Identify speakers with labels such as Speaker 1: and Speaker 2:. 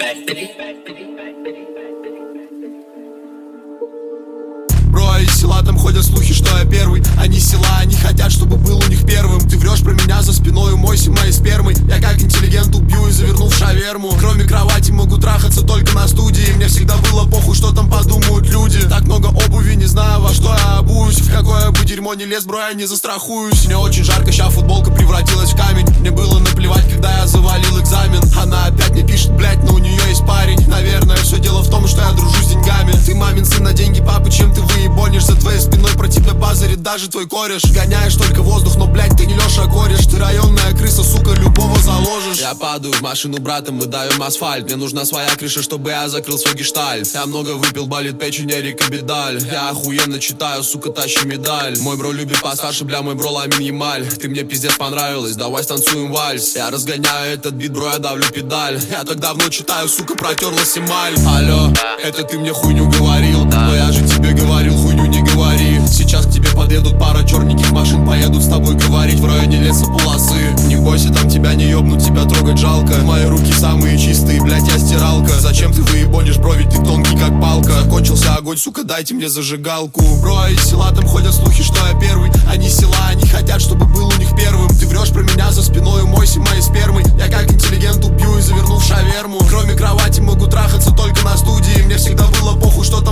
Speaker 1: Бро, из села там ходят слухи, что я первый. Они с села, они хотят, чтобы был у них первым. Ты врешь про меня за спиной, умойся моей спермой. Я как интеллигент убью и заверну в шаверму. Кроме кровати могу трахаться только на студии. Мне всегда было похуй, что там подумают люди. Так много обуви, не знаю, во что я обуюсь. В какое бы дерьмо не лез, бро, я не застрахуюсь. Мне очень жарко, ща футболка превратилась в камень. Мне было наплевать, когда я завалил экзамен. Она опять мне пишет, блять, но у нее есть парень. Наверное, все дело в том, что я дружу с деньгами. Ты мамин сын на деньги папы, чем ты выебонишь? За твоей спиной про тебя базарит даже твой кореш. Гоняешь только воздух, но, блять, ты не Леша Кореш. Ты районная крыса, сука, любого заложишь. Я падаю в машину брата, мы давим асфальт. Мне нужна своя крыша, чтобы я закрыл свой гештальт. Я много выпил, болит печень, Эрика Бедаль. Я охуенно читаю, сука, тащи медаль. Мой бро любит постарше, бля, мой бро Ламин Ямаль. Ты мне пиздец понравилась, давай станцуем вальс. Я разгоняю этот бит, бро, я давлю педаль. Я так давно читаю, сука, протерлась эмаль. Алло, это ты мне хуйню говорил, но я же тебе говорил, хуйню не говори. Сейчас к тебе подъедут пара черненьких машин, поедут с тобой говорить в районе лесополосы. Не бойся, там тебя не ёбнут, тебя трогать жалко. Мои руки самые чистые, блять, я стиралка. Зачем ты выебонишь, бро, ведь ты тонкий как палка. Закончился огонь, сука, дайте мне зажигалку. Бро, из села там ходят слухи, что я первый. Они с села, они хотят, чтобы был у них первым. Ты врешь про меня за спиной, умойся моей спермой. Я как интеллигент убью и заверну в шаверму. Кроме кровати могу трахаться только на студии. Мне всегда было похуй, что